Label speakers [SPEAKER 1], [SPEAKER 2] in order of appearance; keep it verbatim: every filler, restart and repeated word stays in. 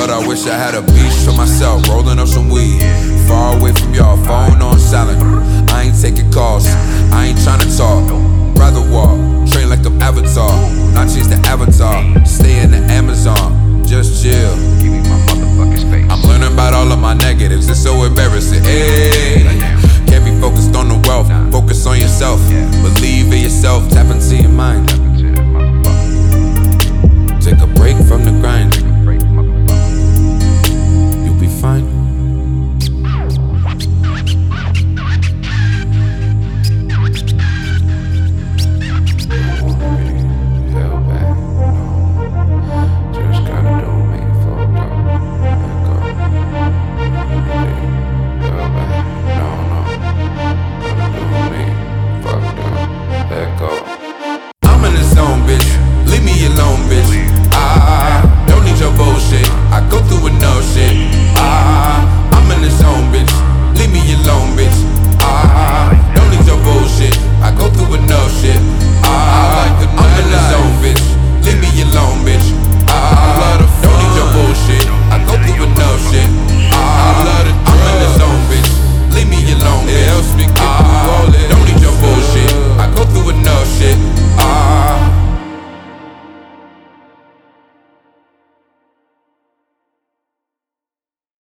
[SPEAKER 1] but I wish I had a beach to myself, rolling up some weed. Far away from y'all, phone on silent. I ain't taking calls, I ain't tryna talk. Rather walk, train like I'm Avatar, not change the avatar. Stay in the Amazon.